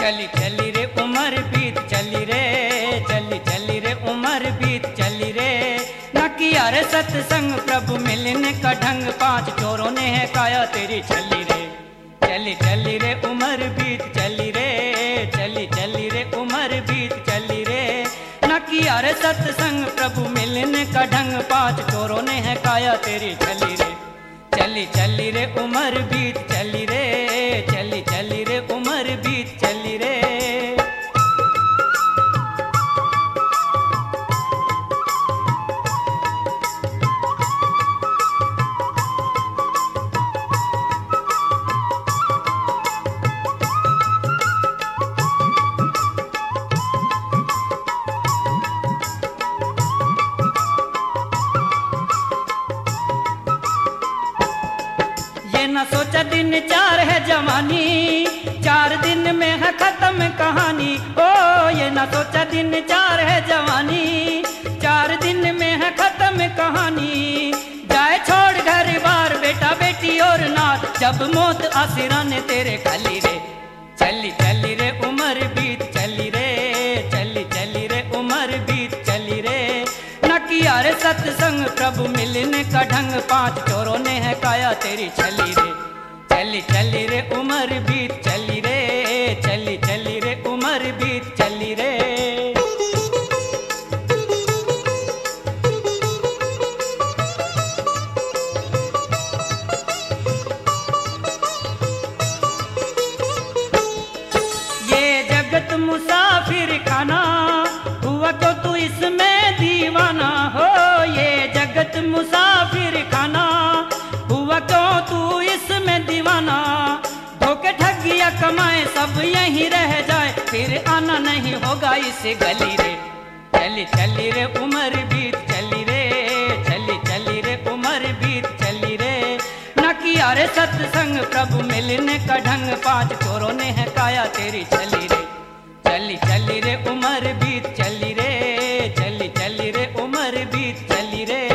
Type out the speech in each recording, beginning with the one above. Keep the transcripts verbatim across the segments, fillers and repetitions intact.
चली चली रे उम्र बीत चली रे, चली चली रे उम्र बीत चली रे। न किया रे सत्संग प्रभु मिलने का ढंग, पांच चोरों ने है काया तेरी छली रे। चली चली रे उम्र बीत चली रे, चली चली रे उम्र बीत चली रे। न किया रे सत्संग प्रभु मिलने का ढंग, पांच चोरों ने है काया तेरी छली रे। चली चली रे उम्र बीत चली रे, चली चली रे उम्र बीत चली रे। न सोचा दिन चार है जवानी, चार दिन में है खत्म कहानी। ओ ये न सोचा दिन चार है जवानी, चार दिन में है खत्म कहानी। जाए छोड़ घर बार बेटा बेटी और नार, जब मौत आसिराने तेरे खाली रे। चली चली रे उम्र बीत चली रे, चली चली रे उम्र बीत चली रे। न किया रे सत्संग प्रभु मिलने का ढंग, पांच चोरों ने है काया तेरी छली रे। चली चली रे उम्र बीत चली रे, चली चली रे उम्र बीत चली रे। ये जगत मुसाफिर खाना, हुआ तो तू इसमें दीवाना हो। ये जगत मुसाफिर खाना, हुआ तो तू इसमें दीवाना। धोखे ठगिया कमाए सब यहीं रह जाए, फिर आना नहीं होगा इस गली रे। चली चली रे उम्र बीत चली रे, चली चली रे उम्र बीत चली रे। न किया रे सत्संग प्रभु मिलने का ढंग, पांच चोरों ने है काया तेरी छली रे। चली चली रे उम्र बीत चली रे, चली चली रे उम्र बीत चली रे।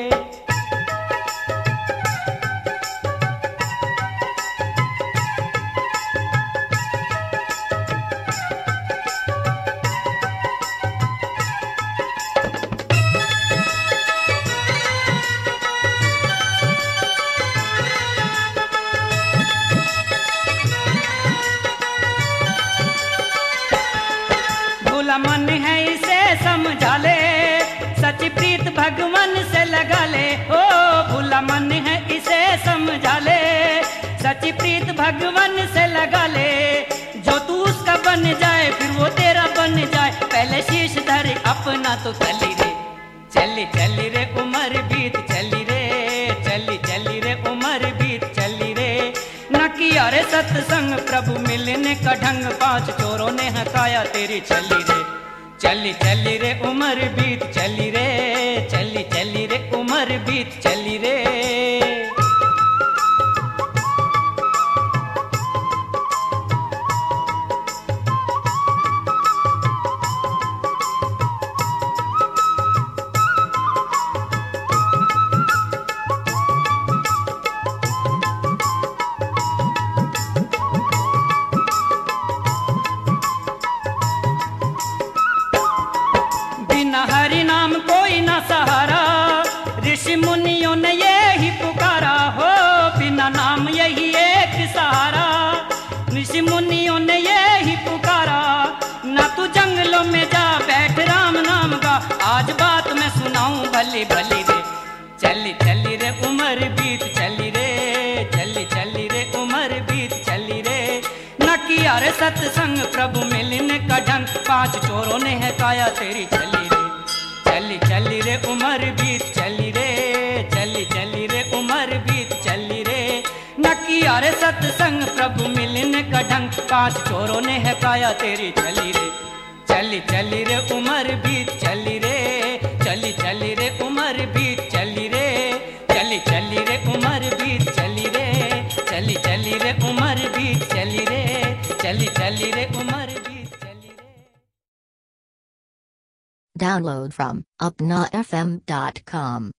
मन है इसे समझा ले, सच प्रीत भगवान से लगा ले। ओ भूला मन है इसे समझा ले, सच प्रीत भगवान से लगा ले। जो तू उसका बन जाए फिर वो तेरा बन जाए, पहले शीश धर अपना तो चली रे। चली चली रे उम्र बीत चली रे, चली चली रे उम्र बीत चली रे। न किया रे सत्संग प्रभु मिलने का ढंग, पांच चोरों ने हकाया तेरी छली रे। चली चली रे उम्र बीत चली रे, चली चली रे उम्र बीत चली रे। हरि नाम कोई ना सहारा, ऋषि मुनियों ने यही पुकारा हो। बिना नाम यही एक सहारा, ऋषि मुनियों ने यही पुकारा। ना तू जंगलों में जा बैठ राम नाम का, आज बात मैं सुनाऊं भली भली रे। चली चली रे उम्र बीत चली रे, चली चली रे उम्र बीत चली रे। न किया रे सत्संग प्रभु मिलने का ढंग, पांच चोरों ने है काया तेरी छली रे। चली चली रे उम्र बीत चली रे, चली चली रे उम्र बीत चली रे। न किया रे सत्संग प्रभु मिलने का ढंग, पांच चोरों ने है काया तेरी छली रे। चली चली रे उम्र बीत चली रे, चली चली रे उम्र बीत चली रे। चली चली रे उम्र बीत चली रे, चली चली रे उम्र बीत चली रे, चली चली रे उम्र बीत चली रे। Download from upna f m dot com.